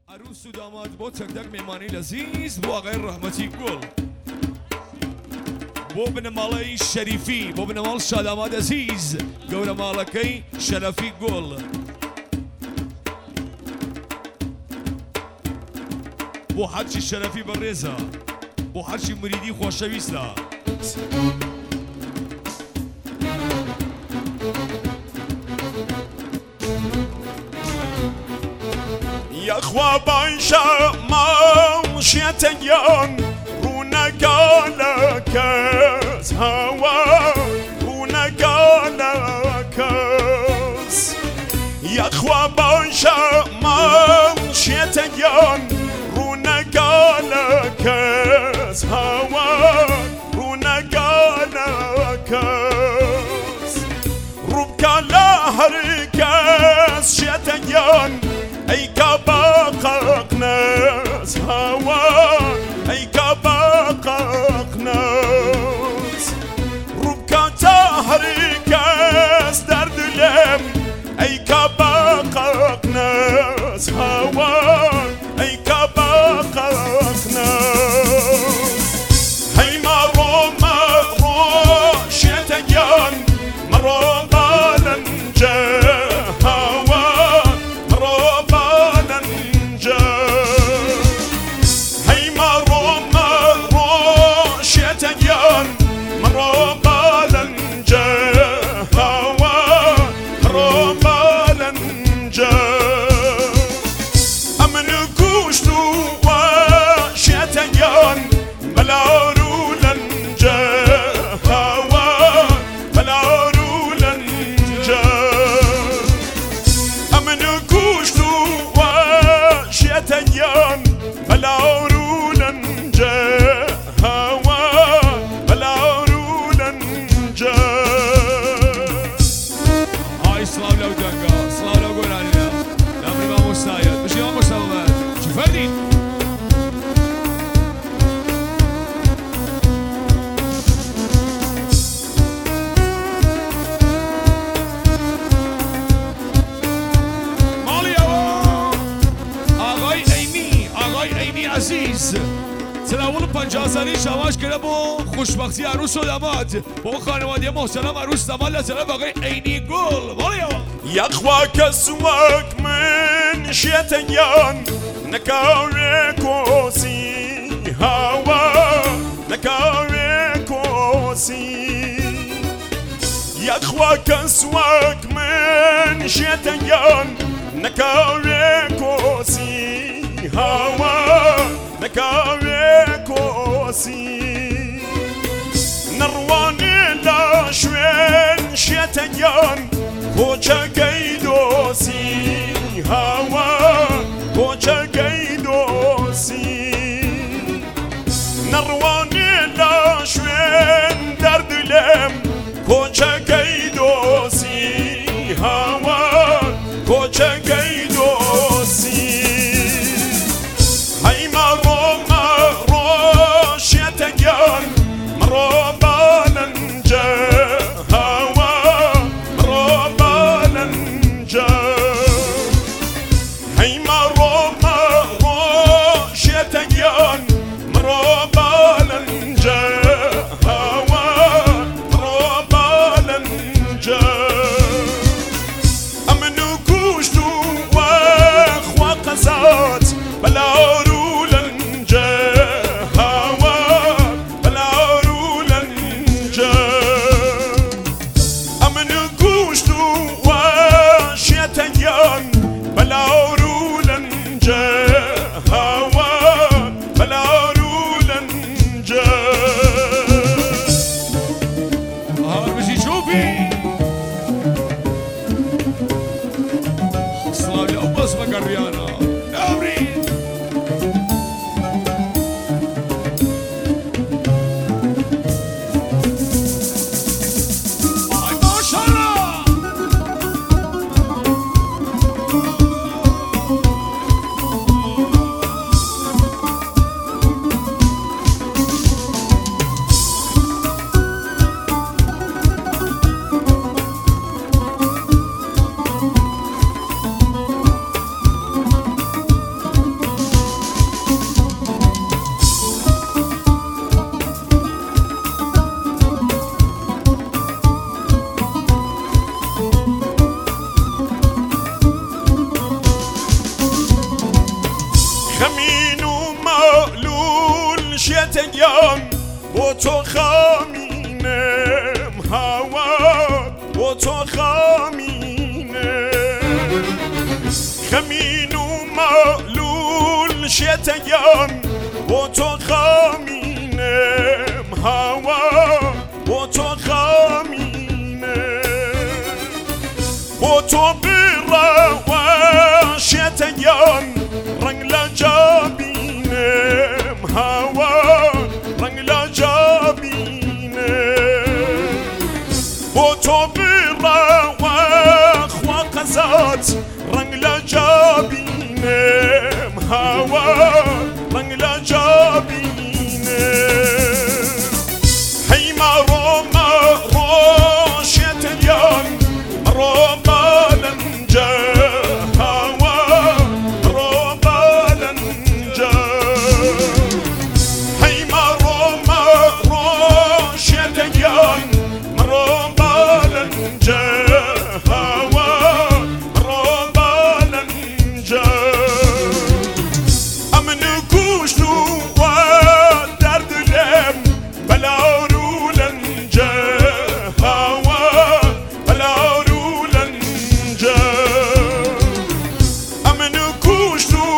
عروس و داماد با تک تک میمانی لذیذ با آقای رحمتی گل بۆ بنەماڵەی شەریفی بۆ بنەماڵ شاداماد عزیز گەورە ماڵەکەی شەرەفی گوڵ بۆ هەرچی شەرەفی بەڕێزە بۆ هەرچی مریدی خۆشەویستە یخوا باشە ماڵشێتەگیان ڕوونەگالە کەس هەوا ڕوونەگالە کەس یخوا باشە ماڵشێتەگیان ڕوونەگالە کەس هەوا ڕوونەگالە کەس ڕووبکە لە هەر کەس شێتەگیان ای کباقق ناس هوا ای کباقق ناس روبکاتا هر کس در دلم ای کباقق ناس هوا ای کباقق ناس هی مرو شتگان مرو بالنجه تلاول 50 سالی شواش کرده با خوشبختی عروس و داماد با خانواده محترم عروس داماد لطرف آقای عینی گل یخوا کسوک من شیطان نکاره کوسی هوا نکاره کوسی یخوا کسوک من شیطان نکاره کوسی هوا نکاره کوسی نروانی لاشوین شیطان کوچکی دوسی هوا کوچکی دوسی نروانی لاشوین در دلم کوچکی دوسی هوا کوچکی دوسی هی مرو شیطان مرو بالنجه هوا مرو بالنجه هی مرو شیطان مرو بالنجه هوا مرو بالنجه امنو گوشتو و خوا قزات بلا شتیان با تو خامینم هوا با تو خامینم خمین و معلول شتیان با تو خامینم هوا با تو خامینم با تو برا و شتیان رنگ لجابینم هوا رنگ لجابینم با تو برا و خوا قزات رنگ لجابینم هوا رنگ لجابینم هی مرو شتیان مرو بالنجا هوا مرو بالنجا هی مرو شتیان مرو بالنجا هوا مرو بالنجا امن گوشت و در دلم بلا رو لنجا هوا بلا رو لنجا امن گوشت و